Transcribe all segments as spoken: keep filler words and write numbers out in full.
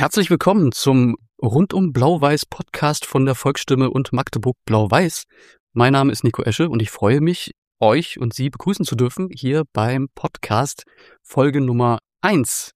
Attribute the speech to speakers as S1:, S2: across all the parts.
S1: Herzlich willkommen zum Rundum Blau-Weiß Podcast von der Volksstimme und Magdeburg Blau-Weiß. Mein Name ist Nico Esche und ich freue mich, euch und Sie begrüßen zu dürfen hier beim Podcast Folge Nummer eins.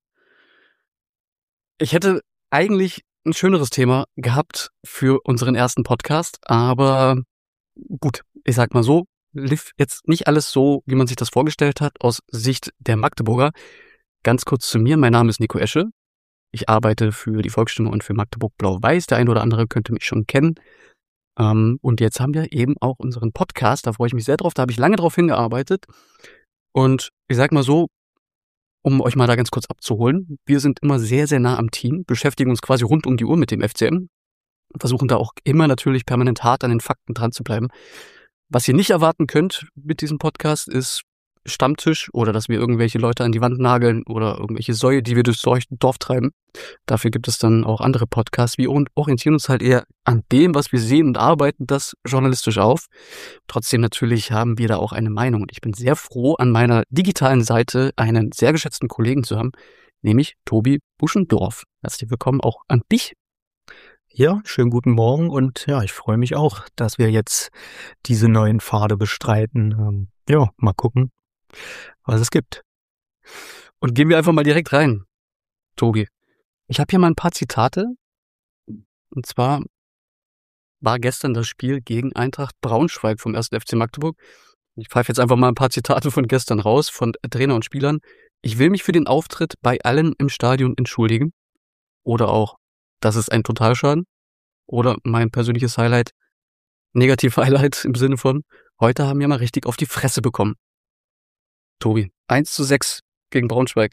S1: Ich hätte eigentlich ein schöneres Thema gehabt für unseren ersten Podcast, aber gut, ich sag mal so, lief jetzt nicht alles so, wie man sich das vorgestellt hat, aus Sicht der Magdeburger. Ganz kurz zu mir, mein Name ist Nico Esche. Ich arbeite für die Volksstimme und für Magdeburg Blau-Weiß. Der eine oder andere könnte mich schon kennen. Ähm, und jetzt haben wir eben auch unseren Podcast. Da freue ich mich sehr drauf. Da habe ich lange drauf hingearbeitet. Und ich sag mal so, um euch mal da ganz kurz abzuholen. Wir sind immer sehr, sehr nah am Team, beschäftigen uns quasi rund um die Uhr mit dem F C M. Versuchen da auch immer natürlich permanent hart an den Fakten dran zu bleiben. Was ihr nicht erwarten könnt mit diesem Podcast ist Stammtisch oder dass wir irgendwelche Leute an die Wand nageln oder irgendwelche Säue, die wir durchs Dorf treiben. Dafür gibt es dann auch andere Podcasts. Wir orientieren uns halt eher an dem, was wir sehen und arbeiten das journalistisch auf. Trotzdem natürlich haben wir da auch eine Meinung. Und ich bin sehr froh, an meiner digitalen Seite einen sehr geschätzten Kollegen zu haben, nämlich Tobi Buschendorf. Herzlich willkommen auch an dich.
S2: Ja, schönen guten Morgen und ja, ich freue mich auch, dass wir jetzt diese neuen Pfade bestreiten. Ähm, ja, mal gucken, was es gibt.
S1: Und gehen wir einfach mal direkt rein, Tobi. Ich habe hier mal ein paar Zitate. Und zwar war gestern das Spiel gegen Eintracht Braunschweig vom ersten F C Magdeburg. Ich pfeife jetzt einfach mal ein paar Zitate von gestern raus, von Trainer und Spielern. Ich will mich für den Auftritt bei allen im Stadion entschuldigen. Oder auch, das ist ein Totalschaden. Oder mein persönliches Highlight, Negativ-Highlight im Sinne von, heute haben wir mal richtig auf die Fresse bekommen. Tobi, eins zu sechs gegen Braunschweig.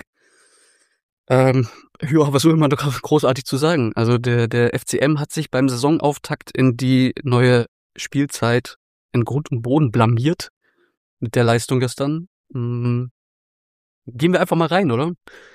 S1: Ähm, ja, was will man da großartig zu sagen? Also der, der F C M hat sich beim Saisonauftakt in die neue Spielzeit in Grund und Boden blamiert mit der Leistung gestern. Hm, gehen wir einfach mal rein, oder?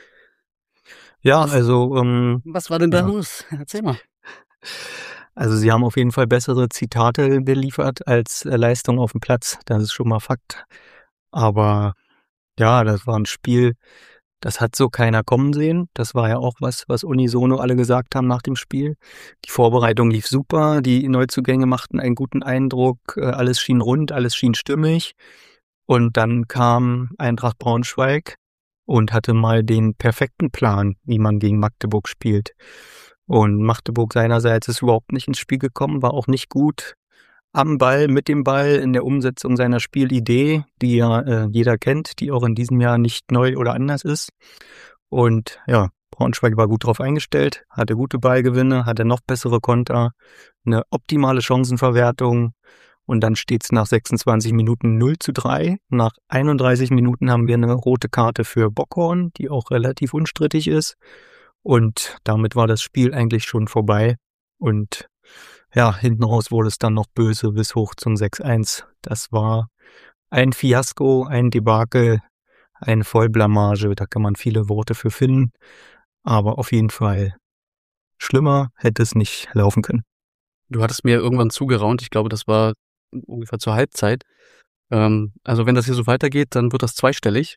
S2: Ja, also ähm,
S1: Was war denn da
S2: ja.
S1: los? Erzähl mal.
S2: Also sie haben auf jeden Fall bessere Zitate geliefert als äh, Leistung auf dem Platz. Das ist schon mal Fakt. Aber ja, das war ein Spiel, das hat so keiner kommen sehen. Das war ja auch was, was unisono alle gesagt haben nach dem Spiel. Die Vorbereitung lief super, die Neuzugänge machten einen guten Eindruck, äh, alles schien rund, alles schien stimmig. Und dann kam Eintracht Braunschweig und hatte mal den perfekten Plan, wie man gegen Magdeburg spielt. Und Magdeburg seinerseits ist überhaupt nicht ins Spiel gekommen, war auch nicht gut am Ball, mit dem Ball, in der Umsetzung seiner Spielidee, die ja äh, jeder kennt, die auch in diesem Jahr nicht neu oder anders ist. Und ja, Braunschweig war gut drauf eingestellt, hatte gute Ballgewinne, hatte noch bessere Konter, eine optimale Chancenverwertung. Und dann steht's nach sechsundzwanzig Minuten null zu drei. Nach einunddreißig Minuten haben wir eine rote Karte für Bockhorn, die auch relativ unstrittig ist. Und damit war das Spiel eigentlich schon vorbei. Und ja, hinten raus wurde es dann noch böse bis hoch zum sechs eins. Das war ein Fiasko, ein Debakel, eine Vollblamage. Da kann man viele Worte für finden. Aber auf jeden Fall schlimmer hätte es nicht laufen können.
S1: Du hattest mir irgendwann zugeraunt. Ich glaube, das war ungefähr zur Halbzeit. Ähm, also wenn das hier so weitergeht, dann wird das zweistellig.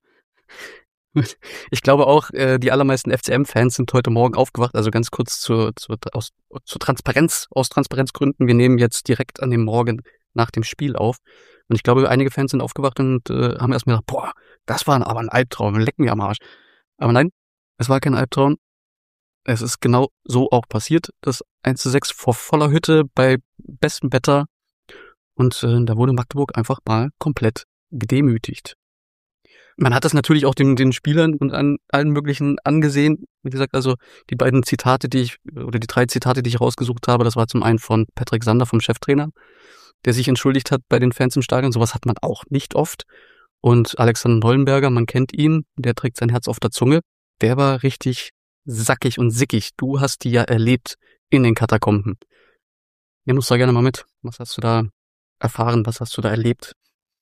S1: Ich glaube auch, äh, die allermeisten F C M-Fans sind heute Morgen aufgewacht. Also ganz kurz zur, zur, aus, zur Transparenz, aus Transparenzgründen. Wir nehmen jetzt direkt an dem Morgen nach dem Spiel auf. Und ich glaube, einige Fans sind aufgewacht und äh, haben erstmal gedacht, boah, das war aber ein Albtraum, leck mich am Arsch. Aber nein, es war kein Albtraum. Es ist genau so auch passiert. Das eins zu sechs vor voller Hütte bei bestem Wetter. Und äh, da wurde Magdeburg einfach mal komplett gedemütigt. Man hat das natürlich auch den, den Spielern und an allen möglichen angesehen. Wie gesagt, also die beiden Zitate, die ich, oder die drei Zitate, die ich rausgesucht habe, das war zum einen von Patrick Sander, vom Cheftrainer, der sich entschuldigt hat bei den Fans im Stadion. Sowas hat man auch nicht oft. Und Alexander Nollenberger, man kennt ihn, der trägt sein Herz auf der Zunge. Der war richtig sackig und sickig. Du hast die ja erlebt in den Katakomben. Nimm uns da gerne mal mit. Was hast du da erfahren? Was hast du da erlebt?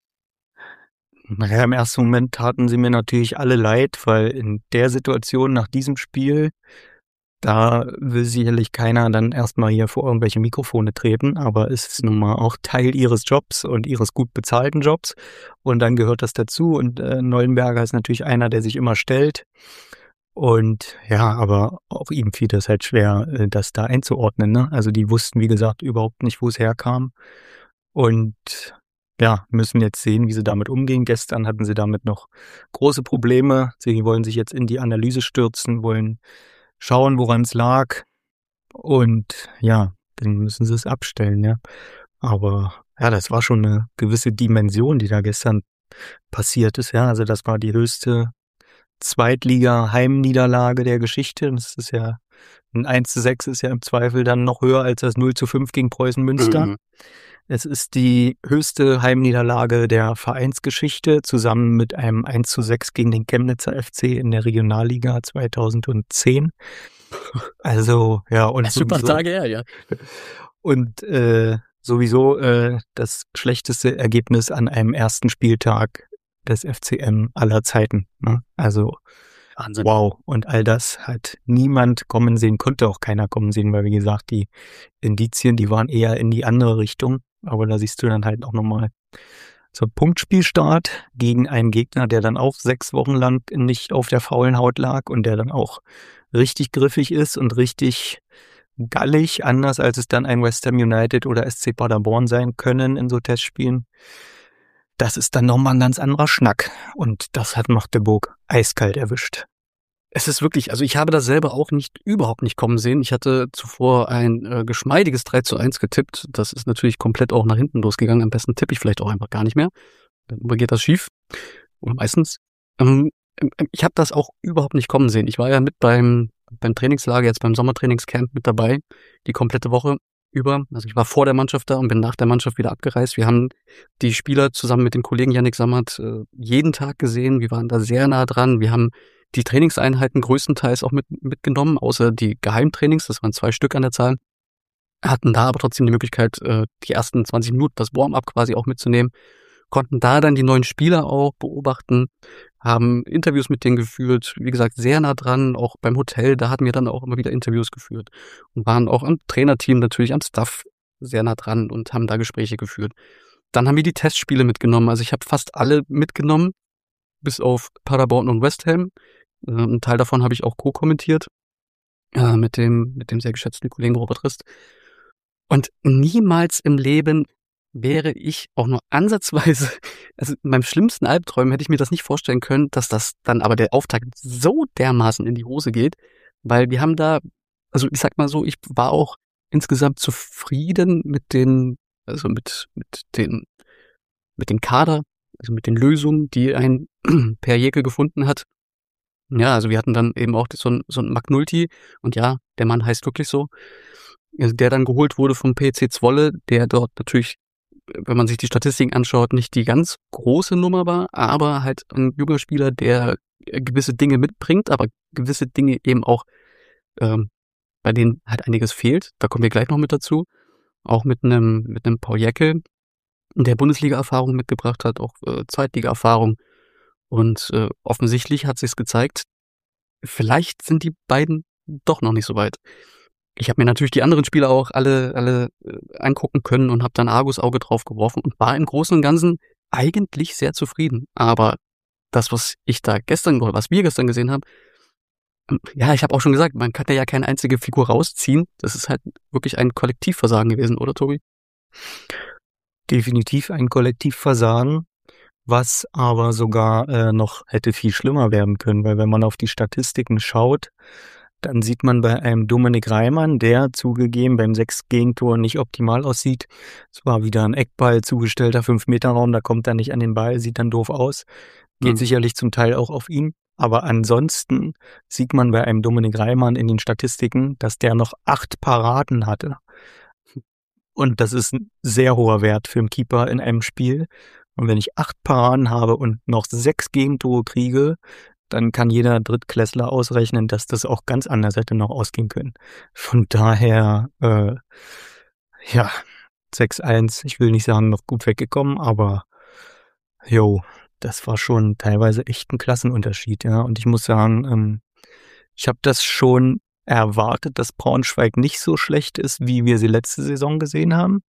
S2: Naja, im ersten Moment taten sie mir natürlich alle leid, weil in der Situation nach diesem Spiel, da will sicherlich keiner dann erstmal hier vor irgendwelche Mikrofone treten, aber es ist nun mal auch Teil ihres Jobs und ihres gut bezahlten Jobs und dann gehört das dazu und äh, Neuenberger ist natürlich einer, der sich immer stellt Und ja, aber auch ihm fiel das halt schwer, äh, das da einzuordnen, ne? Also, die wussten, wie gesagt, überhaupt nicht, wo es herkam und ja, müssen jetzt sehen, wie sie damit umgehen. Gestern hatten sie damit noch große Probleme. Sie wollen sich jetzt in die Analyse stürzen, wollen schauen, woran es lag und ja, dann müssen sie es abstellen, ja. Aber ja, das war schon eine gewisse Dimension, die da gestern passiert ist, ja. Also, das war die höchste Zweitliga-Heimniederlage der Geschichte. Das ist ja ein eins zu sechs ist ja im Zweifel dann noch höher als das null zu fünf gegen Preußen Münster.
S1: Mhm.
S2: Es ist die höchste Heimniederlage der Vereinsgeschichte, zusammen mit einem eins zu sechs gegen den Chemnitzer F C in der Regionalliga zweitausendzehn. Also, ja, und
S1: Das ist ein paar
S2: sowieso,
S1: Tage her, ja.
S2: und äh, sowieso äh, das schlechteste Ergebnis an einem ersten Spieltag des F C M aller Zeiten. Ne? Also
S1: Wahnsinn.
S2: wow, und all das hat niemand kommen sehen, konnte auch keiner kommen sehen, weil wie gesagt, die Indizien, die waren eher in die andere Richtung. Aber da siehst du dann halt auch nochmal so Punktspielstart gegen einen Gegner, der dann auch sechs Wochen lang nicht auf der faulen Haut lag und der dann auch richtig griffig ist und richtig gallig, anders als es dann ein West Ham United oder S C Paderborn sein können in so Testspielen. Das ist dann nochmal ein ganz anderer Schnack. Und das hat Magdeburg eiskalt erwischt.
S1: Es ist wirklich, also ich habe das selber auch nicht, überhaupt nicht kommen sehen. Ich hatte zuvor ein äh, geschmeidiges drei zu eins getippt. Das ist natürlich komplett auch nach hinten losgegangen. Am besten tippe ich vielleicht auch einfach gar nicht mehr. Dann geht das schief. Oder meistens. Ähm, ich habe das auch überhaupt nicht kommen sehen. Ich war ja mit beim, beim Trainingslager, jetzt beim Sommertrainingscamp mit dabei, die komplette Woche über. Also ich war vor der Mannschaft da und bin nach der Mannschaft wieder abgereist. Wir haben die Spieler zusammen mit dem Kollegen Yannick Sammert äh, jeden Tag gesehen. Wir waren da sehr nah dran. Wir haben die Trainingseinheiten größtenteils auch mit, mitgenommen, außer die Geheimtrainings, das waren zwei Stück an der Zahl, hatten da aber trotzdem die Möglichkeit, die ersten zwanzig Minuten, das Warm-up quasi auch mitzunehmen, konnten da dann die neuen Spieler auch beobachten, haben Interviews mit denen geführt, wie gesagt, sehr nah dran, auch beim Hotel, da hatten wir dann auch immer wieder Interviews geführt und waren auch am Trainerteam natürlich, am Staff sehr nah dran und haben da Gespräche geführt. Dann haben wir die Testspiele mitgenommen, also ich habe fast alle mitgenommen, bis auf Paderborn und West Ham. Ein Teil davon habe ich auch co-kommentiert äh, mit dem mit dem sehr geschätzten Kollegen Robert Rist. Und niemals im Leben wäre ich auch nur ansatzweise, also in meinem schlimmsten Albträumen hätte ich mir das nicht vorstellen können, dass das dann aber der Auftakt so dermaßen in die Hose geht, weil wir haben da, also ich sag mal so, ich war auch insgesamt zufrieden mit den, also mit mit den mit dem Kader, also mit den Lösungen, die ein Per Jäckel gefunden hat. Ja, also wir hatten dann eben auch so ein, so ein McNulty und ja, der Mann heißt wirklich so, also der dann geholt wurde vom P C Zwolle, der dort natürlich, wenn man sich die Statistiken anschaut, nicht die ganz große Nummer war, aber halt ein junger Spieler, der gewisse Dinge mitbringt, aber gewisse Dinge eben auch, ähm, bei denen halt einiges fehlt. Da kommen wir gleich noch mit dazu. Auch mit einem mit einem Paul Jäckel, der Bundesliga-Erfahrung mitgebracht hat, auch äh, Zweitliga-Erfahrung. Und äh, offensichtlich hat sich's gezeigt, vielleicht sind die beiden doch noch nicht so weit. Ich habe mir natürlich die anderen Spieler auch alle alle äh, angucken können und habe dann Argusauge drauf geworfen und war im Großen und Ganzen eigentlich sehr zufrieden. Aber das, was ich da gestern oder was wir gestern gesehen haben, ähm, ja, ich habe auch schon gesagt, man kann ja keine einzige Figur rausziehen. Das ist halt wirklich ein Kollektivversagen gewesen, oder Tobi?
S2: Definitiv ein Kollektivversagen, was aber sogar äh, noch hätte viel schlimmer werden können, weil wenn man auf die Statistiken schaut, dann sieht man bei einem Dominik Reimann, der zugegeben beim sechs Gegentor nicht optimal aussieht. Es war wieder ein Eckball, zugestellter fünf Meter Raum, da kommt er nicht an den Ball, sieht dann doof aus. Geht
S1: Mhm.
S2: sicherlich zum Teil auch auf ihn. Aber ansonsten sieht man bei einem Dominik Reimann in den Statistiken, dass der noch acht Paraden hatte. Und das ist ein sehr hoher Wert für einen Keeper in einem Spiel. Und wenn ich acht Paraden habe und noch sechs Gegentore kriege, dann kann jeder Drittklässler ausrechnen, dass das auch ganz anders hätte noch ausgehen können. Von daher, äh, ja, sechs eins, ich will nicht sagen, noch gut weggekommen, aber jo, das war schon teilweise echt ein Klassenunterschied, ja. Und ich muss sagen, ähm, ich habe das schon erwartet, dass Braunschweig nicht so schlecht ist, wie wir sie letzte Saison gesehen haben.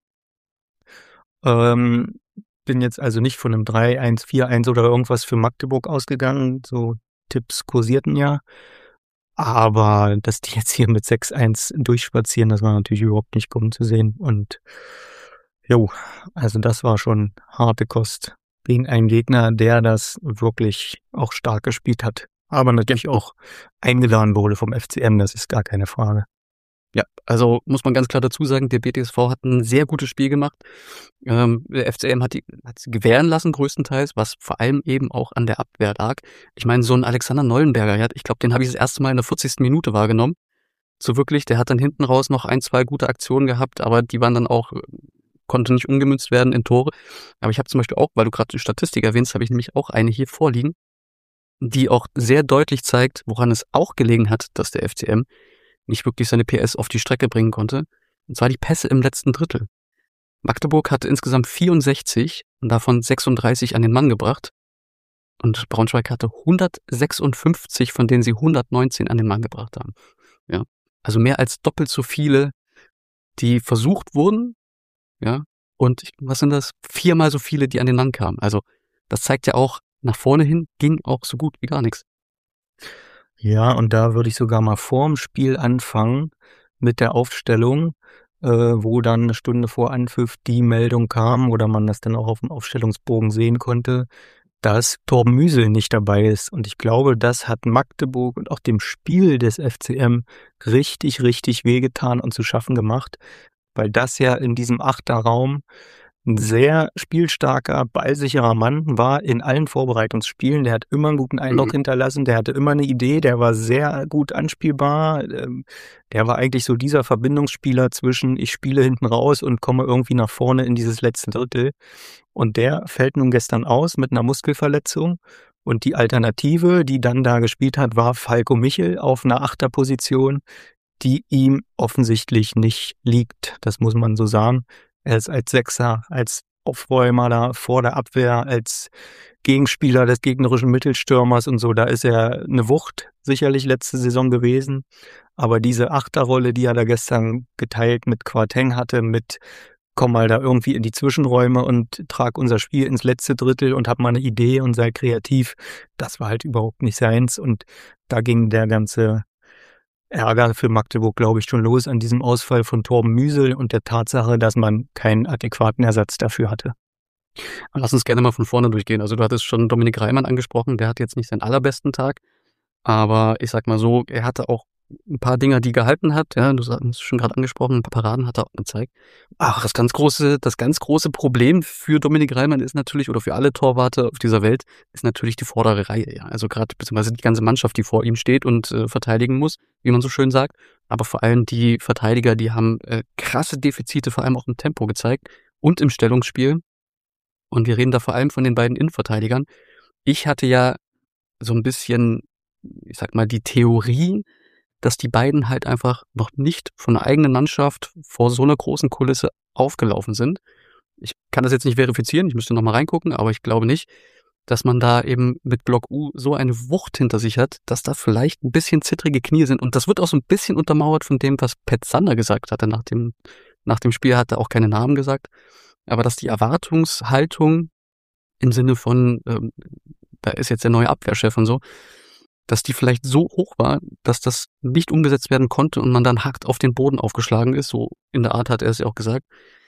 S2: Ähm, bin jetzt also nicht von einem drei eins, vier eins oder irgendwas für Magdeburg ausgegangen. So Tipps kursierten ja. Aber dass die jetzt hier mit sechs eins durchspazieren, das war natürlich überhaupt nicht kommen zu sehen. Und jo, also das war schon harte Kost gegen einen Gegner, der das wirklich auch stark gespielt hat. Aber natürlich auch eingeladen wurde vom F C M, das ist gar keine Frage.
S1: Ja, also muss man ganz klar dazu sagen, der B T S V hat ein sehr gutes Spiel gemacht. Ähm, der F C M hat die hat sie gewähren lassen größtenteils, was vor allem eben auch an der Abwehr lag. Ich meine, so ein Alexander Neulenberger, ja, ich glaube, den habe ich das erste Mal in der vierzigsten Minute wahrgenommen. So wirklich, der hat dann hinten raus noch ein, zwei gute Aktionen gehabt, aber die waren dann auch, konnte nicht umgemünzt werden in Tore. Aber ich habe zum Beispiel auch, weil du gerade die Statistik erwähnst, habe ich nämlich auch eine hier vorliegen, die auch sehr deutlich zeigt, woran es auch gelegen hat, dass der F C M nicht wirklich seine P S auf die Strecke bringen konnte. Und zwar die Pässe im letzten Drittel. Magdeburg hatte insgesamt vierundsechzig und davon sechsunddreißig an den Mann gebracht. Und Braunschweig hatte hundertsechsundfünfzig, von denen sie hundertneunzehn an den Mann gebracht haben. Ja, also mehr als doppelt so viele, die versucht wurden. Ja, und was sind das? Viermal so viele, die an den Mann kamen. Also das zeigt ja auch, nach vorne hin ging auch so gut wie gar nichts.
S2: Ja, und da würde ich sogar mal vorm Spiel anfangen mit der Aufstellung, äh, wo dann eine Stunde vor Anpfiff die Meldung kam oder man das dann auch auf dem Aufstellungsbogen sehen konnte, dass Torben Müsel nicht dabei ist. Und ich glaube, das hat Magdeburg und auch dem Spiel des F C M richtig, richtig wehgetan und zu schaffen gemacht, weil das ja in diesem Achterraum ein sehr spielstarker, ballsicherer Mann war in allen Vorbereitungsspielen. Der hat immer einen guten Eindruck mhm. hinterlassen, der hatte immer eine Idee, der war sehr gut anspielbar. Der war eigentlich so dieser Verbindungsspieler zwischen ich spiele hinten raus und komme irgendwie nach vorne in dieses letzte Drittel. Und der fällt nun gestern aus mit einer Muskelverletzung. Und die Alternative, die dann da gespielt hat, war Falco Michel auf einer Achterposition, die ihm offensichtlich nicht liegt. Das muss man so sagen. Er ist als Sechser, als Aufräumer da vor der Abwehr, als Gegenspieler des gegnerischen Mittelstürmers und so, da ist er eine Wucht sicherlich letzte Saison gewesen. Aber diese Achterrolle, die er da gestern geteilt mit Quateng hatte, mit komm mal da irgendwie in die Zwischenräume und trag unser Spiel ins letzte Drittel und hab mal eine Idee und sei kreativ, das war halt überhaupt nicht seins. Und da ging der ganze Ärger für Magdeburg, glaube ich, schon los an diesem Ausfall von Torben Müsel und der Tatsache, dass man keinen adäquaten Ersatz dafür hatte.
S1: Lass uns gerne mal von vorne durchgehen. Also du hattest schon Dominik Reimann angesprochen, der hat jetzt nicht seinen allerbesten Tag, aber ich sag mal so, er hatte auch ein paar Dinger, die gehalten hat. Ja, du hast es schon gerade angesprochen, ein paar Paraden hat er auch gezeigt. Ach, das ganz große, das ganz große Problem für Dominik Reimann ist natürlich, oder für alle Torwarte auf dieser Welt, ist natürlich die vordere Reihe. Ja, also gerade beziehungsweise die ganze Mannschaft, die vor ihm steht und äh, verteidigen muss, wie man so schön sagt. Aber vor allem die Verteidiger, die haben äh, krasse Defizite, vor allem auch im Tempo gezeigt und im Stellungsspiel. Und wir reden da vor allem von den beiden Innenverteidigern. Ich hatte ja so ein bisschen, ich sag mal, die Theorie, dass die beiden halt einfach noch nicht von der eigenen Mannschaft vor so einer großen Kulisse aufgelaufen sind. Ich kann das jetzt nicht verifizieren, ich müsste noch mal reingucken, aber ich glaube nicht, dass man da eben mit Block U so eine Wucht hinter sich hat, dass da vielleicht ein bisschen zittrige Knie sind. Und das wird auch so ein bisschen untermauert von dem, was Pat Sander gesagt hatte. Nach dem, nach dem Spiel hat er auch keine Namen gesagt. Aber dass die Erwartungshaltung im Sinne von, ähm, da ist jetzt der neue Abwehrchef und so, dass die vielleicht so hoch war, dass das nicht umgesetzt werden konnte und man dann hart auf den Boden aufgeschlagen ist. So in der Art hat er es ja auch gesagt.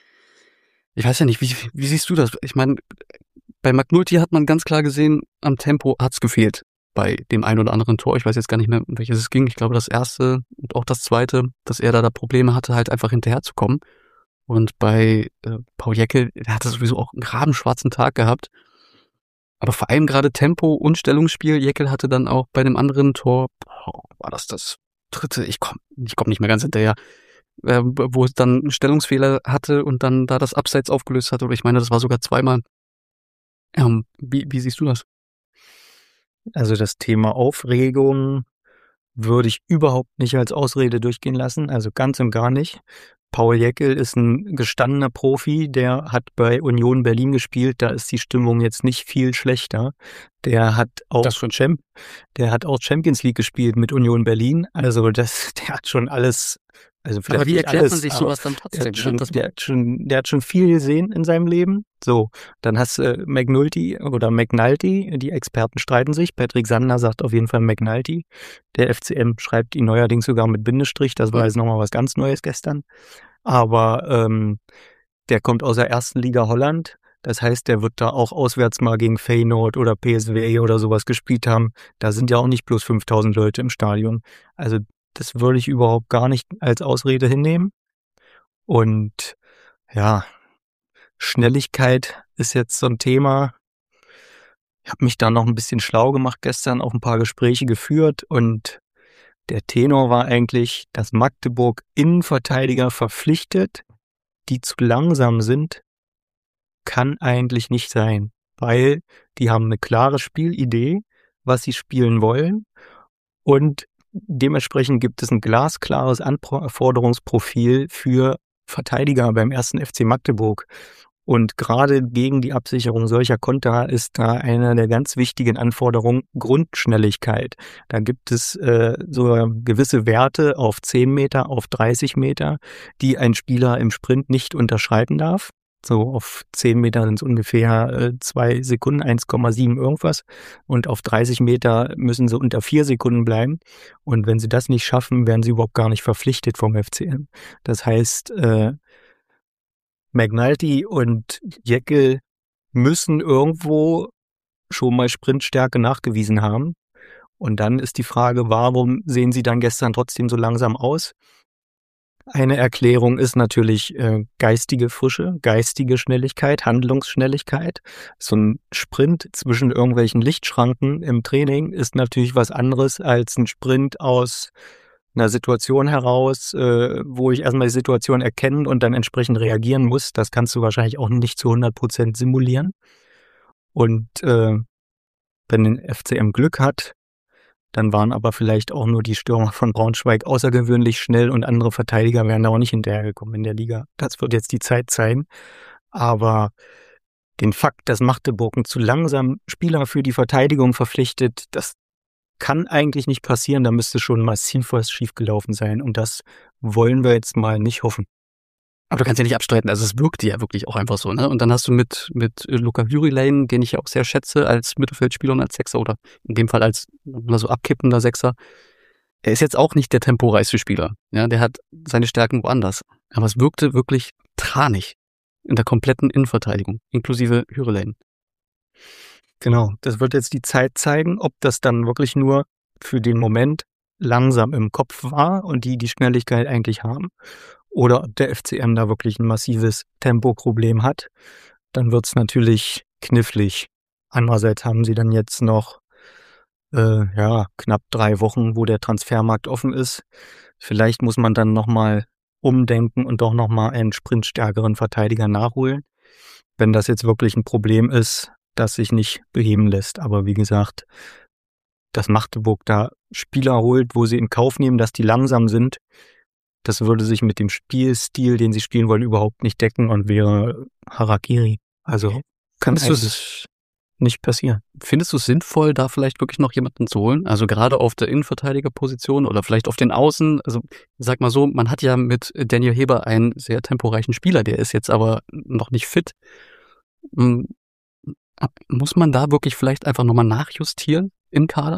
S1: Ich weiß ja nicht, wie, wie siehst du das? Ich meine, bei McNulty hat man ganz klar gesehen, am Tempo hat's gefehlt bei dem ein oder anderen Tor. Ich weiß jetzt gar nicht mehr, um welches es ging. Ich glaube, das erste und auch das zweite, dass er da, da Probleme hatte, halt einfach hinterherzukommen. Und bei äh, Paul Jäckel, der hatte sowieso auch einen rabenschwarzen Tag gehabt. Aber vor allem gerade Tempo und Stellungsspiel. Jäckel hatte dann auch bei dem anderen Tor, boah, war das das dritte? Ich komm, ich komm nicht mehr ganz hinterher. Äh, wo es dann einen Stellungsfehler hatte und dann da das Abseits aufgelöst hatte. Oder ich meine, das war sogar zweimal. Ähm, wie, wie siehst du das?
S2: Also das Thema Aufregung würde ich überhaupt nicht als Ausrede durchgehen lassen. Also ganz und gar nicht. Paul Jäckel ist ein gestandener Profi, der hat bei Union Berlin gespielt, da ist die Stimmung jetzt nicht viel schlechter. Der hat auch, Champ- der hat auch Champions League gespielt mit Union Berlin, also das, der hat schon alles Also
S1: Aber
S2: vielleicht
S1: wie
S2: nicht
S1: erklärt
S2: alles,
S1: man sich
S2: aber
S1: sowas dann
S2: der
S1: trotzdem?
S2: hat
S1: Ja,
S2: schon,
S1: das,
S2: der hat schon, der hat schon viel gesehen in seinem Leben. So, dann hast du äh, McNulty oder McNulty, die Experten streiten sich. Patrick Sander sagt auf jeden Fall McNulty. Der F C M schreibt ihn neuerdings sogar mit Bindestrich. Das war jetzt nochmal was ganz Neues gestern. Aber ähm, der kommt aus der ersten Liga Holland. Das heißt, der wird da auch auswärts mal gegen Feyenoord oder P S V oder sowas gespielt haben. Da sind ja auch nicht bloß fünftausend Leute im Stadion. Also das würde ich überhaupt gar nicht als Ausrede hinnehmen. Und ja, Schnelligkeit ist jetzt so ein Thema. Ich habe mich da noch ein bisschen schlau gemacht gestern, auch ein paar Gespräche geführt. Und der Tenor war eigentlich, dass Magdeburg Innenverteidiger verpflichtet, die zu langsam sind, kann eigentlich nicht sein, weil die haben eine klare Spielidee, was sie spielen wollen, und dementsprechend gibt es ein glasklares Anforderungsprofil für Verteidiger beim ersten F C Magdeburg. Und gerade gegen die Absicherung solcher Konter ist da eine der ganz wichtigen Anforderungen Grundschnelligkeit. Da gibt es äh, so gewisse Werte auf zehn Meter, auf dreißig Meter, die ein Spieler im Sprint nicht unterschreiten darf. So auf zehn Meter sind es ungefähr äh, zwei Sekunden, eins Komma sieben irgendwas. Und auf dreißig Meter müssen sie unter vier Sekunden bleiben. Und wenn sie das nicht schaffen, werden sie überhaupt gar nicht verpflichtet vom F C M. Das heißt, äh, McNulty und Jekyll müssen irgendwo schon mal Sprintstärke nachgewiesen haben. Und dann ist die Frage, warum sehen sie dann gestern trotzdem so langsam aus? Eine Erklärung ist natürlich äh, geistige Frische, geistige Schnelligkeit, Handlungsschnelligkeit. So ein Sprint zwischen irgendwelchen Lichtschranken im Training ist natürlich was anderes als ein Sprint aus einer Situation heraus, äh, wo ich erstmal die Situation erkennen und dann entsprechend reagieren muss. Das kannst du wahrscheinlich auch nicht zu hundert Prozent simulieren. Und äh, wenn ein F C M Glück hat, dann waren aber vielleicht auch nur die Stürmer von Braunschweig außergewöhnlich schnell und andere Verteidiger wären da auch nicht hinterhergekommen in der Liga. Das wird jetzt die Zeit sein. Aber den Fakt, dass Magdeburg einen zu langsam Spieler für die Verteidigung verpflichtet, das kann eigentlich nicht passieren. Da müsste schon massiv was schiefgelaufen sein. Und das wollen wir jetzt mal nicht hoffen.
S1: aber du kannst ja nicht abstreiten, also es wirkte ja wirklich auch einfach so, ne? Und dann hast du mit, mit Luca Hyrilane, den ich ja auch sehr schätze, als Mittelfeldspieler und als Sechser oder in dem Fall als mal so abkippender Sechser. Er ist jetzt auch nicht der temporeichste Spieler. Ja, der hat seine Stärken woanders. Aber es wirkte wirklich tranig in der kompletten Innenverteidigung, inklusive Hyrilane.
S2: Genau, das wird jetzt die Zeit zeigen, ob das dann wirklich nur für den Moment langsam im Kopf war und die die Schnelligkeit eigentlich haben, oder ob der F C M da wirklich ein massives Tempoproblem hat. Dann wird es natürlich knifflig. Andererseits haben sie dann jetzt noch äh, ja knapp drei Wochen, wo der Transfermarkt offen ist. Vielleicht muss man dann nochmal umdenken und doch nochmal einen sprintstärkeren Verteidiger nachholen, wenn das jetzt wirklich ein Problem ist, das sich nicht beheben lässt. Aber wie gesagt, dass Magdeburg da Spieler holt, wo sie in Kauf nehmen, dass die langsam sind, das würde sich mit dem Spielstil, den sie spielen wollen, überhaupt nicht decken und wäre Harakiri. Also kann es nicht passieren.
S1: Findest du es sinnvoll, da vielleicht wirklich noch jemanden zu holen? Also gerade auf der Innenverteidigerposition oder vielleicht auf den Außen? Also sag mal so, man hat ja mit Daniel Heber einen sehr temporeichen Spieler, der ist jetzt aber noch nicht fit. Muss man da wirklich vielleicht einfach nochmal nachjustieren im Kader?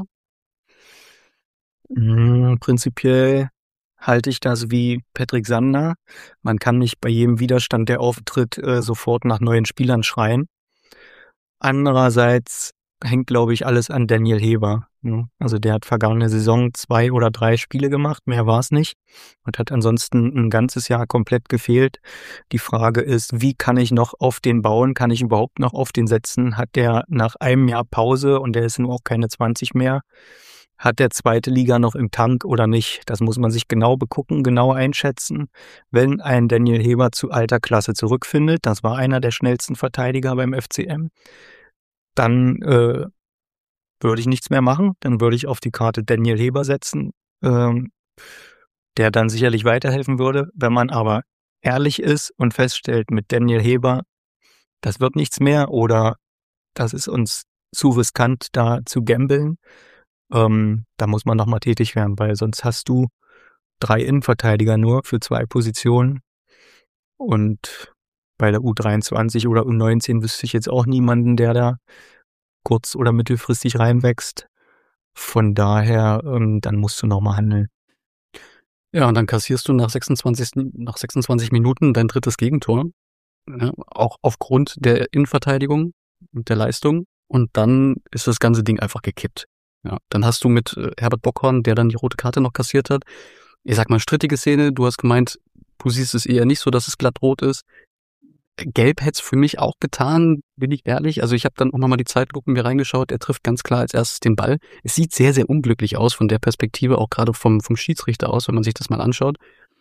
S2: Mmh, prinzipiell halte ich das wie Patrick Sander. Man kann nicht bei jedem Widerstand, der auftritt, äh, sofort nach neuen Spielern schreien. Andererseits hängt, glaube ich, alles an Daniel Heber. Also der hat vergangene Saison zwei oder drei Spiele gemacht, mehr war es nicht, und hat ansonsten ein ganzes Jahr komplett gefehlt. Die Frage ist, wie kann ich noch auf den bauen? Kann ich überhaupt noch auf den setzen? Hat der nach einem Jahr Pause, und der ist nur auch keine zwanzig mehr, hat der zweite Liga noch im Tank oder nicht? Das muss man sich genau begucken, genau einschätzen. Wenn ein Daniel Heber zu alter Klasse zurückfindet, das war einer der schnellsten Verteidiger beim F C M, dann äh, würde ich nichts mehr machen. Dann würde ich auf die Karte Daniel Heber setzen, ähm, der dann sicherlich weiterhelfen würde. Wenn man aber ehrlich ist und feststellt, mit Daniel Heber, das wird nichts mehr oder das ist uns zu riskant, da zu gambeln, Ähm, da muss man nochmal tätig werden, weil sonst hast du drei Innenverteidiger nur für zwei Positionen. Und bei der U dreiundzwanzig oder U neunzehn wüsste ich jetzt auch niemanden, der da kurz- oder mittelfristig reinwächst. Von daher, ähm, dann musst du nochmal handeln.
S1: Ja, und dann kassierst du nach sechsundzwanzig, nach sechsundzwanzig Minuten dein drittes Gegentor. Ja, auch aufgrund der Innenverteidigung und der Leistung. Und dann ist das ganze Ding einfach gekippt. Ja, dann hast du mit äh, Herbert Bockhorn, der dann die rote Karte noch kassiert hat, ich sag mal, strittige Szene. Du hast gemeint, du siehst es eher nicht so, dass es glatt rot ist. Gelb hätte es für mich auch getan, bin ich ehrlich. Also ich habe dann auch nochmal die Zeitlupen mir reingeschaut. Er trifft ganz klar als erstes den Ball. Es sieht sehr, sehr unglücklich aus von der Perspektive, auch gerade vom, vom Schiedsrichter aus, wenn man sich das mal anschaut.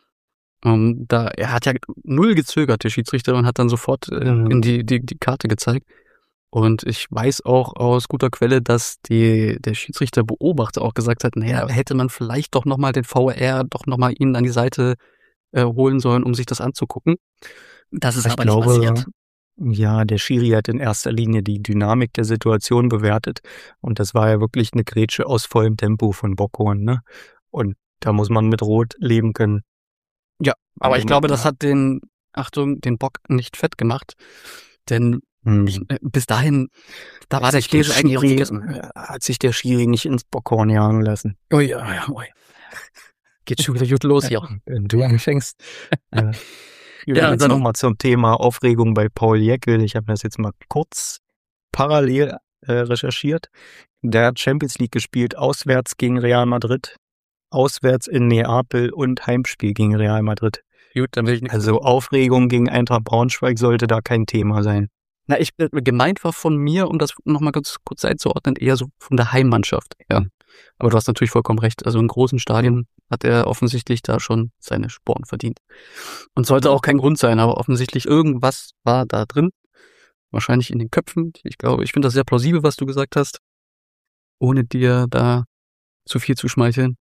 S1: Ähm, da, er hat ja null gezögert, der Schiedsrichter, und hat dann sofort äh,
S2: Mhm.
S1: in die, die, die Karte gezeigt. Und ich weiß auch aus guter Quelle, dass die, der Schiedsrichterbeobachter auch gesagt hat, naja, hätte man vielleicht doch nochmal den V A R doch nochmal ihn an die Seite äh, holen sollen, um sich das anzugucken. Das ist
S2: Ich
S1: aber
S2: glaube,
S1: nicht passiert.
S2: ja, der Schiri hat in erster Linie die Dynamik der Situation bewertet. Und das war ja wirklich eine Grätsche aus vollem Tempo von Bockhorn, ne? Und da muss man mit Rot leben können.
S1: Ja, aber
S2: Also,
S1: ich glaube, das
S2: ja.
S1: hat den, Achtung, den Bock nicht fett gemacht. Denn
S2: Hm.
S1: ich, äh, bis dahin, da war
S2: Hat
S1: der
S2: sich der
S1: Käse eigentlich
S2: Schiri,
S1: gegessen.
S2: äh, hat sich der Schiri nicht ins Bockhorn jagen lassen.
S1: Ui, ja, ja, ui. Geht schon wieder gut los hier.
S2: Wenn du anfängst. Ja.
S1: Ja,
S2: Jetzt
S1: dann-
S2: nochmal zum Thema Aufregung bei Paul Jäckel. Ich habe das jetzt mal kurz parallel äh, recherchiert. Der hat Champions League gespielt, auswärts gegen Real Madrid, auswärts in Neapel und Heimspiel gegen Real Madrid.
S1: Gut, dann will ich nicht.
S2: Also Aufregung gegen Eintracht Braunschweig sollte da kein Thema sein.
S1: Na, ich, äh, gemeint war von mir, um das nochmal ganz kurz einzuordnen, eher so von der Heimmannschaft. Ja. Aber du hast natürlich vollkommen recht. Also in großen Stadien hat er offensichtlich da schon seine Sporen verdient. Und sollte auch kein Grund sein, aber offensichtlich irgendwas war da drin. Wahrscheinlich in den Köpfen. Ich glaube, ich finde das sehr plausibel, was du gesagt hast. Ohne dir da zu viel zu schmeicheln.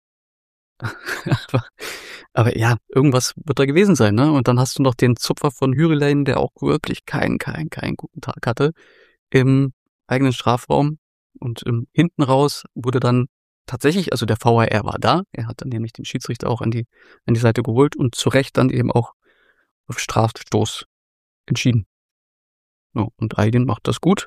S1: aber, aber ja, irgendwas wird da gewesen sein, ne? Und dann hast du noch den Zupfer von Hürelein, der auch wirklich keinen, keinen, keinen guten Tag hatte im eigenen Strafraum. Und ähm, hinten raus wurde dann tatsächlich, also der V A R war da. Er hat dann nämlich den Schiedsrichter auch an die, an die Seite geholt und zu Recht dann eben auch auf Strafstoß entschieden. Ja, und Aydin macht das gut.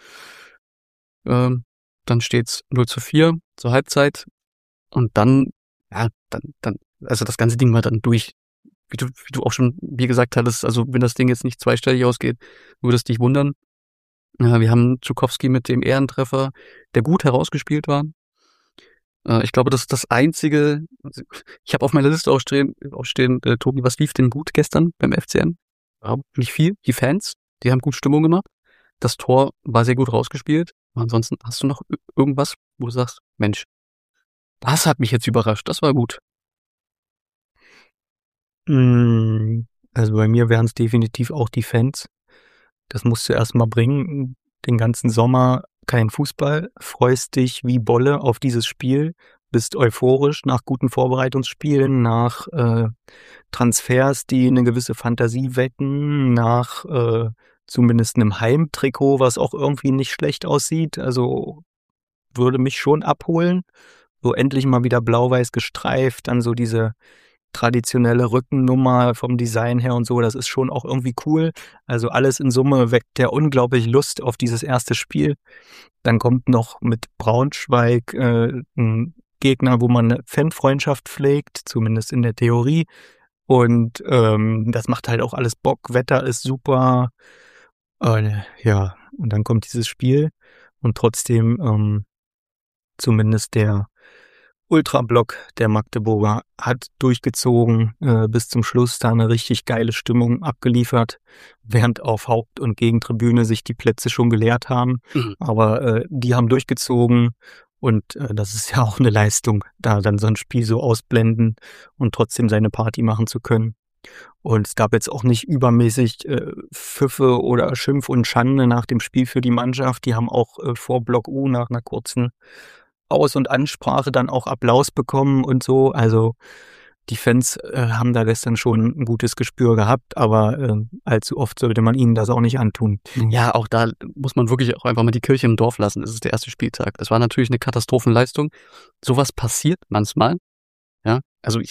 S1: Ähm, dann steht's null zu vier zur Halbzeit. Und dann, ja, dann, dann, also das ganze Ding war dann durch. Wie du, wie du auch schon, wie gesagt hattest, also wenn das Ding jetzt nicht zweistellig ausgeht, würde es dich wundern. Ja, wir haben Zukowski mit dem Ehrentreffer, der gut herausgespielt war. Äh, ich glaube, das ist das Einzige, also ich habe auf meiner Liste auch stehen, auch stehen äh, Tobi, was lief denn gut gestern beim F C N? Ja, nicht viel. Die Fans, die haben gut Stimmung gemacht. Das Tor war sehr gut rausgespielt. Ansonsten hast du noch i- irgendwas, wo du sagst, Mensch, das hat mich jetzt überrascht, das war gut.
S2: Mm, Also bei mir wären es definitiv auch die Fans. Das musst du erst mal bringen. Den ganzen Sommer kein Fußball. Freust dich wie Bolle auf dieses Spiel. Bist euphorisch nach guten Vorbereitungsspielen, nach äh, Transfers, die eine gewisse Fantasie wecken, nach äh, zumindest einem Heimtrikot, was auch irgendwie nicht schlecht aussieht. Also würde mich schon abholen. So endlich mal wieder blau-weiß gestreift, dann so diese traditionelle Rückennummer vom Design her und so, das ist schon auch irgendwie cool. Also alles in Summe weckt der unglaublich Lust auf dieses erste Spiel. Dann kommt noch mit Braunschweig äh, ein Gegner, wo man eine Fanfreundschaft pflegt, zumindest in der Theorie. Und ähm, das macht halt auch alles Bock. Wetter ist super. Äh, ja, und dann kommt dieses Spiel und trotzdem ähm, zumindest der Ultrablock der Magdeburger hat durchgezogen, äh, bis zum Schluss da eine richtig geile Stimmung abgeliefert, während auf Haupt- und Gegentribüne sich die Plätze schon geleert haben.
S1: Mhm.
S2: Aber äh, die haben durchgezogen und äh, das ist ja auch eine Leistung, da dann so ein Spiel so ausblenden und trotzdem seine Party machen zu können. Und es gab jetzt auch nicht übermäßig äh, Pfiffe oder Schimpf und Schande nach dem Spiel für die Mannschaft. Die haben auch äh, vor Block U nach einer kurzen Aus- und Ansprache dann auch Applaus bekommen und so. Also die Fans äh, haben da gestern schon ein gutes Gespür gehabt, aber äh, allzu oft sollte man ihnen das auch nicht antun.
S1: Ja, auch da muss man wirklich auch einfach mal die Kirche im Dorf lassen. Es ist der erste Spieltag. Es war natürlich eine Katastrophenleistung. Sowas passiert manchmal. Ja, also ich, ich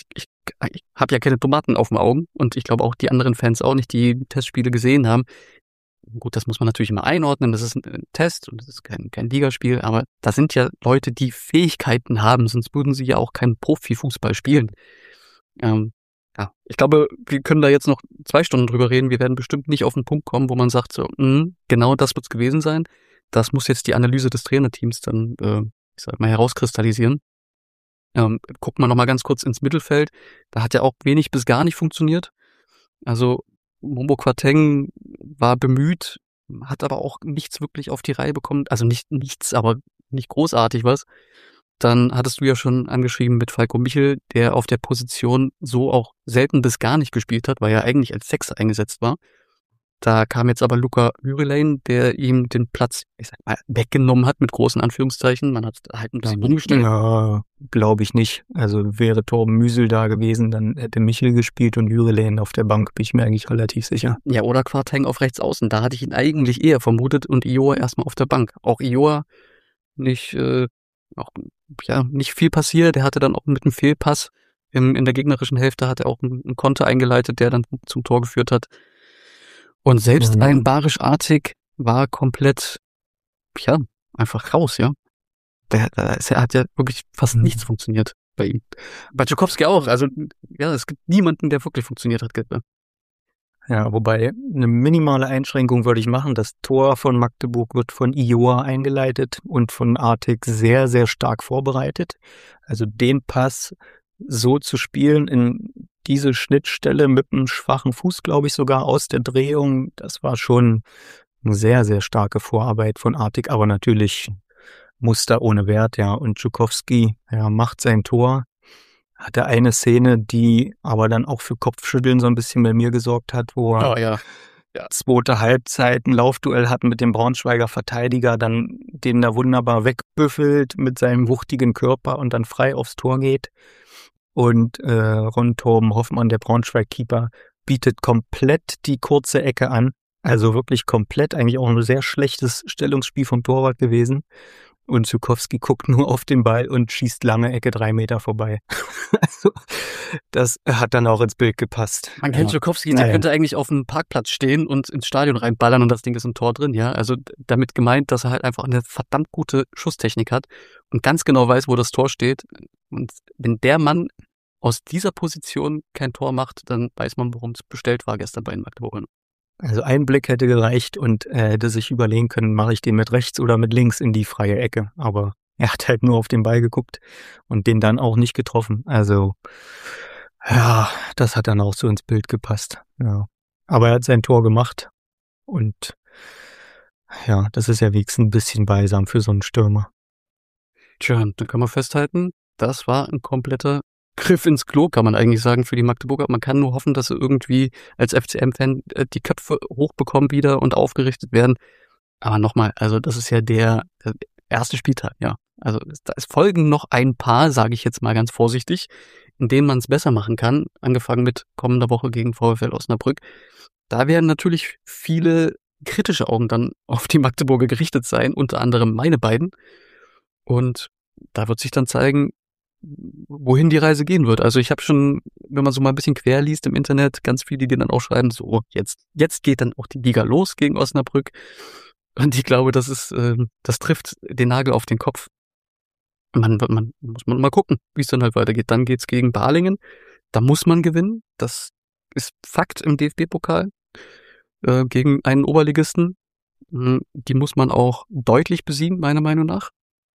S1: ich habe ja keine Tomaten auf den Augen und ich glaube auch die anderen Fans auch nicht, die Testspiele gesehen haben. Gut, das muss man natürlich immer einordnen, das ist ein Test und das ist kein, kein Ligaspiel, aber da sind ja Leute, die Fähigkeiten haben, sonst würden sie ja auch keinen Profifußball spielen. Ähm, ja, ich glaube, wir können da jetzt noch zwei Stunden drüber reden. Wir werden bestimmt nicht auf den Punkt kommen, wo man sagt, so, mh, genau das wird's gewesen sein. Das muss jetzt die Analyse des Trainerteams dann, äh, ich sag mal, herauskristallisieren. Ähm, gucken wir noch mal ganz kurz ins Mittelfeld. Da hat ja auch wenig bis gar nicht funktioniert. Also Momo Kwarteng war bemüht, hat aber auch nichts wirklich auf die Reihe bekommen. Also nicht nichts, aber nicht großartig was. Dann hattest du ja schon angeschrieben mit Falco Michel, der auf der Position so auch selten bis gar nicht gespielt hat, weil er eigentlich als Sechser eingesetzt war. Da kam jetzt aber Luca Hürelijn, der ihm den Platz, ich sag mal, weggenommen hat mit großen Anführungszeichen. Man hat halt ein bisschen umgestellt.
S2: Ja, glaube ich nicht. Also wäre Torben Müsel da gewesen, dann hätte Michel gespielt und Hürelijn auf der Bank, bin ich mir eigentlich relativ sicher.
S1: Ja, oder Kwarteng auf rechts außen. Da hatte ich ihn eigentlich eher vermutet und Ioa erstmal auf der Bank. Auch Ioa nicht, äh, auch, ja, nicht viel passiert. Der hatte dann auch mit einem Fehlpass im, in der gegnerischen Hälfte hat er auch einen, einen Konter eingeleitet, der dann zum Tor geführt hat. Und selbst
S2: Mhm.
S1: ein Barisch Artig war komplett, ja, einfach raus, ja. Der, der ist, er hat ja wirklich fast
S2: Mhm.
S1: nichts funktioniert bei ihm. Bei Tschukowski auch. Also, ja, es gibt niemanden, der wirklich funktioniert hat.
S2: Ja, wobei eine minimale Einschränkung würde ich machen. Das Tor von Magdeburg wird von Ioa eingeleitet und von Artig sehr, sehr stark vorbereitet. Also den Pass so zu spielen in diese Schnittstelle mit einem schwachen Fuß, glaube ich, sogar aus der Drehung, das war schon eine sehr, sehr starke Vorarbeit von Artig, aber natürlich Muster ohne Wert, ja. Und Tschukowski, ja, macht sein Tor. Hatte eine Szene, die aber dann auch für Kopfschütteln so ein bisschen bei mir gesorgt hat, wo er
S1: Oh ja. Ja.
S2: zweite Halbzeit ein Laufduell hat mit dem Braunschweiger Verteidiger, dann den da wunderbar wegbüffelt mit seinem wuchtigen Körper und dann frei aufs Tor geht. Und äh, Ron Torben Hoffmann, der Braunschweig-Keeper, bietet komplett die kurze Ecke an. Also wirklich komplett, eigentlich auch ein sehr schlechtes Stellungsspiel vom Torwart gewesen. Und Tschukowski guckt nur auf den Ball und schießt lange Ecke drei Meter vorbei. Also das hat dann auch ins Bild gepasst.
S1: Man kennt
S2: Ja.
S1: Tschukowski, der
S2: Naja.
S1: könnte eigentlich auf dem Parkplatz stehen und ins Stadion reinballern und das Ding ist im Tor drin, ja. Also damit gemeint, dass er halt einfach eine verdammt gute Schusstechnik hat und ganz genau weiß, wo das Tor steht. Und wenn der Mann aus dieser Position kein Tor macht, dann weiß man, worum es bestellt war gestern bei den Magdeburgern.
S2: Also ein Blick hätte gereicht und er hätte sich überlegen können, mache ich den mit rechts oder mit links in die freie Ecke. Aber er hat halt nur auf den Ball geguckt und den dann auch nicht getroffen. Also ja, das hat dann auch so ins Bild gepasst. Ja. Aber er hat sein Tor gemacht und ja, das ist ja wenigstens ein bisschen balsam für so einen Stürmer.
S1: Tja, dann kann man festhalten, das war ein kompletter Griff ins Klo, kann man eigentlich sagen, für die Magdeburger. Man kann nur hoffen, dass sie irgendwie als F C M-Fan äh, die Köpfe hochbekommen wieder und aufgerichtet werden. Aber nochmal, also das ist ja der, der erste Spieltag, ja. Also da es folgen noch ein paar, sage ich jetzt mal ganz vorsichtig, in denen man es besser machen kann, angefangen mit kommender Woche gegen VfL Osnabrück. Da werden natürlich viele kritische Augen dann auf die Magdeburger gerichtet sein, unter anderem meine beiden. Und da wird sich dann zeigen, wohin die Reise gehen wird. Also ich habe schon, wenn man so mal ein bisschen quer liest im Internet, ganz viele, die dann auch schreiben, so, jetzt, jetzt geht dann auch die Liga los gegen Osnabrück. Und ich glaube, das ist, äh, das trifft den Nagel auf den Kopf. Man, man muss man mal gucken, wie es dann halt weitergeht. Dann geht's gegen Balingen. Da muss man gewinnen. Das ist Fakt im D F B-Pokal äh, gegen einen Oberligisten. Die muss man auch deutlich besiegen, meiner Meinung nach.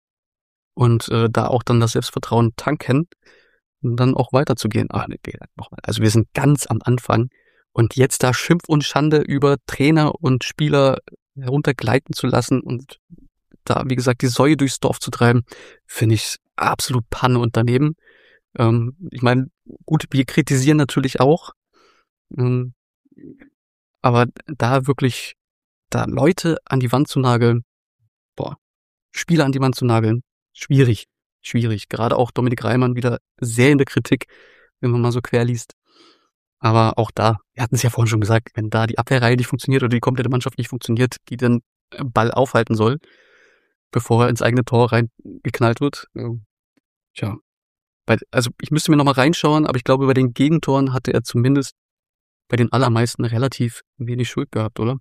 S1: Und äh, da auch dann das Selbstvertrauen tanken, um dann auch weiterzugehen. Ah, nee, nochmal. Also wir sind ganz am Anfang und jetzt da Schimpf und Schande über Trainer und Spieler heruntergleiten zu lassen und da, wie gesagt, die Säue durchs Dorf zu treiben, finde ich absolut Panne und daneben. Ähm, ich meine, gut, wir kritisieren natürlich auch, ähm, aber da wirklich, da Leute an die Wand zu nageln, boah, Spieler an die Wand zu nageln, schwierig, schwierig. Gerade auch Dominik Reimann wieder sehr in der Kritik, wenn man mal so quer liest. Aber auch da, wir hatten es ja vorhin schon gesagt, wenn da die Abwehrreihe nicht funktioniert oder die komplette Mannschaft nicht funktioniert, die den Ball aufhalten soll, bevor er ins eigene Tor reingeknallt wird, äh, tja, Bei, also ich müsste mir nochmal reinschauen, aber ich glaube, bei den Gegentoren hatte er zumindest bei den allermeisten relativ wenig Schuld gehabt, oder?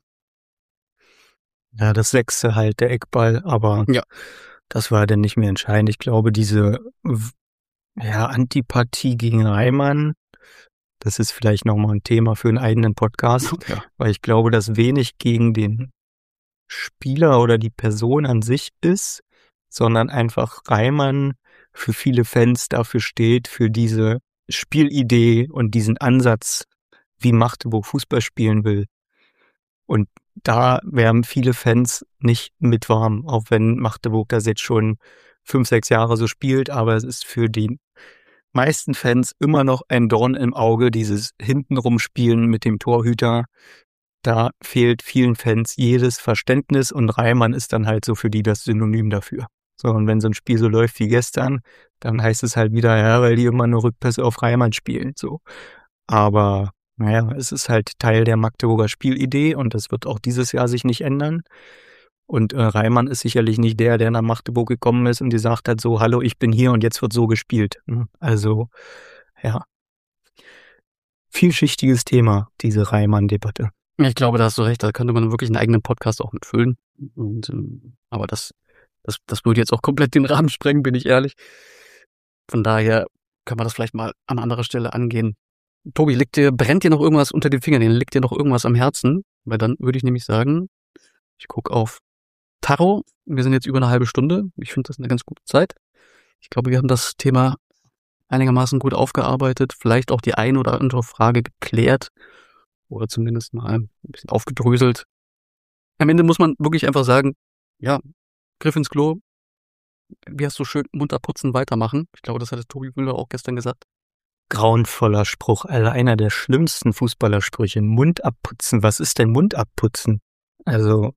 S2: Ja, das sechste halt, der Eckball, aber
S1: ja.
S2: Das war dann nicht mehr entscheidend. Ich glaube, diese ja, Antipathie gegen Reimann, das ist vielleicht nochmal ein Thema für einen eigenen Podcast,
S1: ja.
S2: weil ich glaube, dass wenig gegen den Spieler oder die Person an sich ist, sondern einfach Reimann für viele Fans dafür steht, für diese Spielidee und diesen Ansatz, wie Magdeburg Fußball spielen will. Und da werden viele Fans nicht mit warm, auch wenn Magdeburg das jetzt schon fünf, sechs Jahre so spielt, aber es ist für die meisten Fans immer noch ein Dorn im Auge, dieses hintenrum Spielen mit dem Torhüter. Da fehlt vielen Fans jedes Verständnis und Reimann ist dann halt so für die das Synonym dafür. So, und wenn so ein Spiel so läuft wie gestern, dann heißt es halt wieder, ja, weil die immer nur Rückpässe auf Reimann spielen, so. Aber, naja, es ist halt Teil der Magdeburger Spielidee und das wird auch dieses Jahr sich nicht ändern. Und äh, Reimann ist sicherlich nicht der, der nach Magdeburg gekommen ist und gesagt hat, so, hallo, ich bin hier und jetzt wird so gespielt. Also, ja. Vielschichtiges Thema, diese Reimann-Debatte.
S1: Ich glaube, da hast du recht, da könnte man wirklich einen eigenen Podcast auch mitfüllen. Und, ähm, aber das, das, das würde jetzt auch komplett den Rahmen sprengen, bin ich ehrlich. Von daher können wir das vielleicht mal an anderer Stelle angehen. Tobi, liegt dir, brennt dir noch irgendwas unter den Fingern? Liegt dir noch irgendwas am Herzen? Weil dann würde ich nämlich sagen, ich gucke auf Taro. Wir sind jetzt über eine halbe Stunde. Ich finde das eine ganz gute Zeit. Ich glaube, wir haben das Thema einigermaßen gut aufgearbeitet. Vielleicht auch die eine oder andere Frage geklärt. Oder zumindest mal ein bisschen aufgedröselt. Am Ende muss man wirklich einfach sagen, ja, Griff ins Klo. Wie hast du schön munter putzen, weitermachen? Ich glaube, das hat Tobi Müller auch gestern gesagt.
S2: Grauenvoller Spruch, also einer der schlimmsten Fußballersprüche. Mund abputzen, was ist denn Mund abputzen? Also,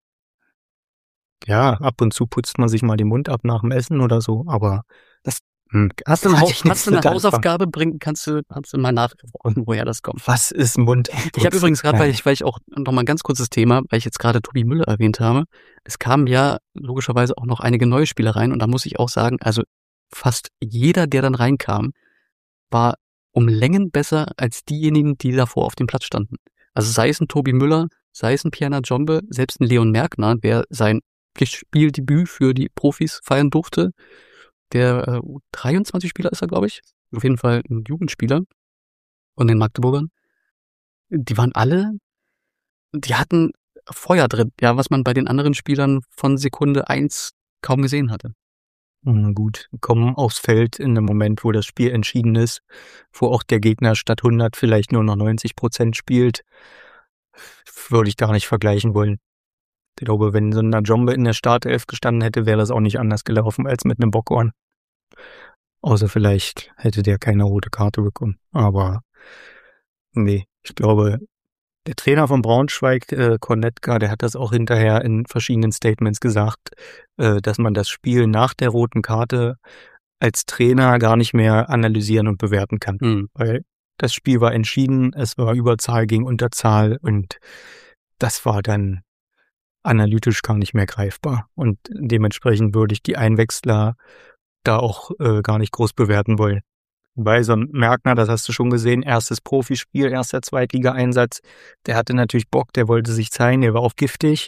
S2: ja, ab und zu putzt man sich mal den Mund ab nach dem Essen oder so, aber das hm,
S1: hast du eine, Haus, hast du eine Hausaufgabe bringen, kannst du, kannst du mal nachfragen, woher das kommt.
S2: Was ist Mund abputzen?
S1: Ich habe übrigens gerade, weil ich, weil ich auch noch mal ein ganz kurzes Thema, weil ich jetzt gerade Tobi Müller erwähnt habe, es kamen ja logischerweise auch noch einige neue Spieler rein und da muss ich auch sagen, also fast jeder, der dann reinkam, war um Längen besser als diejenigen, die davor auf dem Platz standen. Also sei es ein Tobi Müller, sei es ein Pierna Njombe, selbst ein Leon Merkner, der sein Pflichtspieldebüt für die Profis feiern durfte. Der äh, U dreiundzwanzig-Spieler ist er, glaube ich. Auf jeden Fall ein Jugendspieler von den Magdeburgern. Die waren alle, die hatten Feuer drin, ja, was man bei den anderen Spielern von Sekunde eins kaum gesehen hatte.
S2: Gut, kommen aufs Feld in einem Moment, wo das Spiel entschieden ist, wo auch der Gegner statt hundert vielleicht nur noch neunzig Prozent spielt, würde ich gar nicht vergleichen wollen. Ich glaube, wenn so ein Njombe in der Startelf gestanden hätte, wäre das auch nicht anders gelaufen als mit einem Bockhorn. Außer vielleicht hätte der keine rote Karte bekommen. Aber nee, ich glaube, der Trainer von Braunschweig, äh, Kornetka, der hat das auch hinterher in verschiedenen Statements gesagt, äh, dass man das Spiel nach der roten Karte als Trainer gar nicht mehr analysieren und bewerten kann. Mhm. Weil das Spiel war entschieden, es war Überzahl gegen Unterzahl und das war dann analytisch gar nicht mehr greifbar. Und dementsprechend würde ich die Einwechsler da auch äh, gar nicht groß bewerten wollen. Bei so einem Merkner, das hast du schon gesehen, erstes Profispiel, erster Zweitliga-Einsatz, der hatte natürlich Bock, der wollte sich zeigen, der war auch giftig.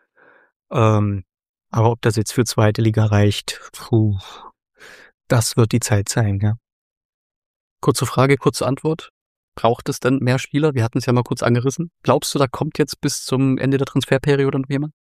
S2: Ähm, aber ob das jetzt für zweite Liga reicht, puh, das wird die Zeit zeigen, ja.
S1: Kurze Frage, kurze Antwort. Braucht es denn mehr Spieler? Wir hatten es ja mal kurz angerissen. Glaubst du, da kommt jetzt bis zum Ende der Transferperiode noch jemand?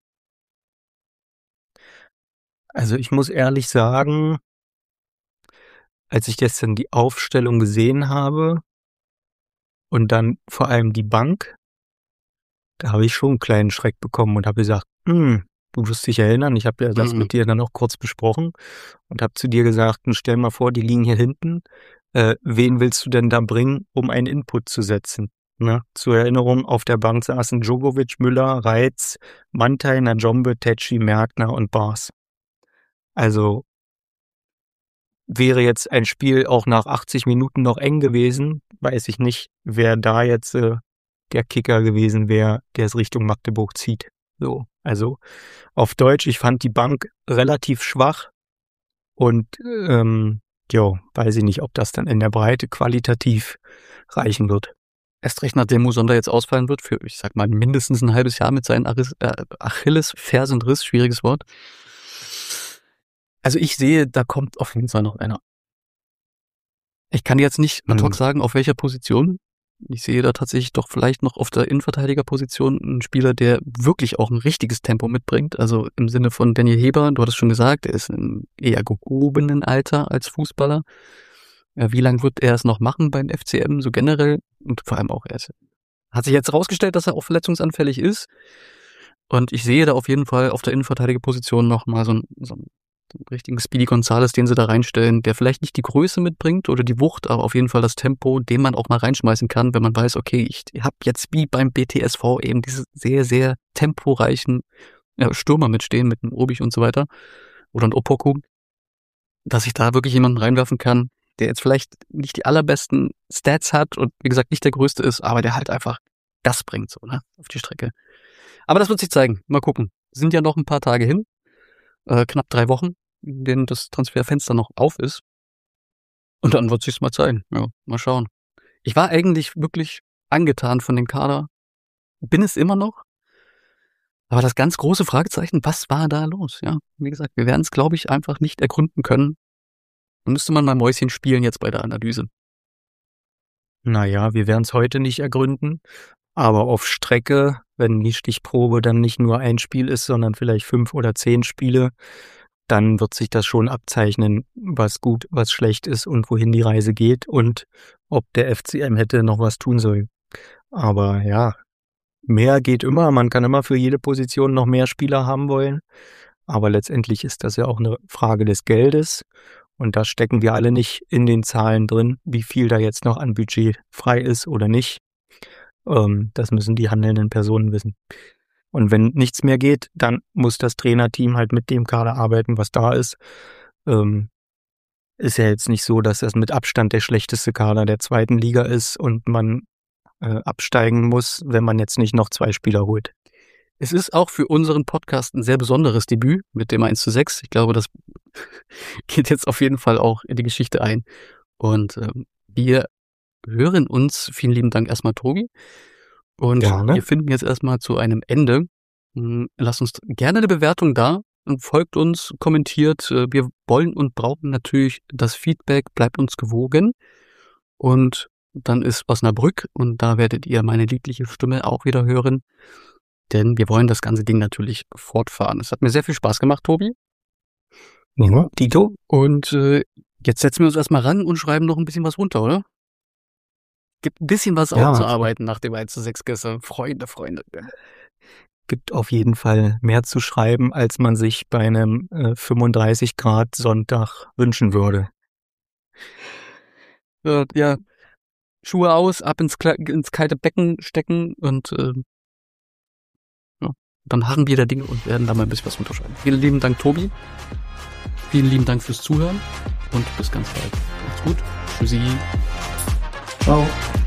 S2: Also ich muss ehrlich sagen, als ich gestern die Aufstellung gesehen habe und dann vor allem die Bank, da habe ich schon einen kleinen Schreck bekommen und habe gesagt, hm, du wirst dich erinnern, ich habe ja das mhm. mit dir dann auch kurz besprochen und habe zu dir gesagt, stell mal vor, die liegen hier hinten, äh, wen willst du denn da bringen, um einen Input zu setzen? Ne? Zur Erinnerung, auf der Bank saßen Djokovic, Müller, Reitz, Mantai, Njombe, Tetschi, Merkner und Bars. Also wäre jetzt ein Spiel auch nach achtzig Minuten noch eng gewesen, weiß ich nicht, wer da jetzt äh, der Kicker gewesen wäre, der es Richtung Magdeburg zieht. So, also auf Deutsch, ich fand die Bank relativ schwach und ähm, jo, weiß ich nicht, ob das dann in der Breite qualitativ reichen wird.
S1: Erst recht nachdem Musonda jetzt ausfallen wird für, ich sag mal, mindestens ein halbes Jahr mit seinen Achilles, äh, Achilles-Fersenriss, schwieriges Wort. Also ich sehe, da kommt auf jeden Fall noch einer. Ich kann jetzt nicht ad hoc sagen, auf welcher Position. Ich sehe da tatsächlich doch vielleicht noch auf der Innenverteidigerposition einen Spieler, der wirklich auch ein richtiges Tempo mitbringt. Also im Sinne von Daniel Heber, du hattest schon gesagt, er ist im eher gehobenen Alter als Fußballer. Ja, wie lange wird er es noch machen beim F C M, so generell? Und vor allem auch er ist, hat sich jetzt herausgestellt, dass er auch verletzungsanfällig ist. Und ich sehe da auf jeden Fall auf der Innenverteidigerposition noch mal so einen, so einen richtigen Speedy Gonzales, den sie da reinstellen, der vielleicht nicht die Größe mitbringt oder die Wucht, aber auf jeden Fall das Tempo, den man auch mal reinschmeißen kann, wenn man weiß, okay, ich habe jetzt wie beim B T S V eben diese sehr, sehr temporeichen ja, Stürmer mitstehen, mit einem Obich und so weiter oder ein Opoku, dass ich da wirklich jemanden reinwerfen kann, der jetzt vielleicht nicht die allerbesten Stats hat und wie gesagt nicht der größte ist, aber der halt einfach das bringt so, ne, auf die Strecke. Aber das wird sich zeigen. Mal gucken. Sind ja noch ein paar Tage hin. Äh, knapp drei Wochen, in denen das Transferfenster noch auf ist. Und dann wird sich's mal zeigen. Ja, mal schauen. Ich war eigentlich wirklich angetan von dem Kader. Bin es immer noch. Aber das ganz große Fragezeichen, was war da los? Ja, wie gesagt, wir werden es, glaube ich, einfach nicht ergründen können. Dann müsste man mal Mäuschen spielen jetzt bei der Analyse.
S2: Naja, wir werden es heute nicht ergründen. Aber auf Strecke, wenn die Stichprobe dann nicht nur ein Spiel ist, sondern vielleicht fünf oder zehn Spiele, dann wird sich das schon abzeichnen, was gut, was schlecht ist und wohin die Reise geht und ob der F C M hätte noch was tun sollen. Aber ja, mehr geht immer. Man kann immer für jede Position noch mehr Spieler haben wollen. Aber letztendlich ist das ja auch eine Frage des Geldes. Und da stecken wir alle nicht in den Zahlen drin, wie viel da jetzt noch an Budget frei ist oder nicht. Ähm, das müssen die handelnden Personen wissen. Und wenn nichts mehr geht, dann muss das Trainerteam halt mit dem Kader arbeiten, was da ist. Ähm, ist ja jetzt nicht so, dass das mit Abstand der schlechteste Kader der zweiten Liga ist und man äh, absteigen muss, wenn man jetzt nicht noch zwei Spieler holt.
S1: Es ist auch für unseren Podcast ein sehr besonderes Debüt mit dem eins zu sechs. Ich glaube, das geht jetzt auf jeden Fall auch in die Geschichte ein. Und ähm, wir hören uns. Vielen lieben Dank erstmal, Tobi. Und
S2: Gerne.
S1: wir finden jetzt erstmal zu einem Ende. Lasst uns gerne eine Bewertung da und folgt uns, kommentiert. Wir wollen und brauchen natürlich das Feedback. Bleibt uns gewogen. Und dann ist Osnabrück und da werdet ihr meine liebliche Stimme auch wieder hören. Denn wir wollen das ganze Ding natürlich fortfahren. Es hat mir sehr viel Spaß gemacht, Tobi.
S2: Ja, Tito.
S1: Und äh, jetzt setzen wir uns erstmal ran und schreiben noch ein bisschen was runter, oder? Gibt ein bisschen was
S2: Ja.
S1: aufzuarbeiten nach dem eins zu sechs gestern. Freunde, Freunde.
S2: Gibt auf jeden Fall mehr zu schreiben, als man sich bei einem äh, fünfunddreißig Grad Sonntag wünschen würde.
S1: Äh, ja, Schuhe aus, ab ins, Kle- ins kalte Becken stecken und äh, ja, dann harren wir der Dinge und werden da mal ein bisschen was unterschreiben. Vielen lieben Dank, Tobi. Vielen lieben Dank fürs Zuhören und bis ganz bald. Macht's gut. Tschüssi.
S2: Ciao.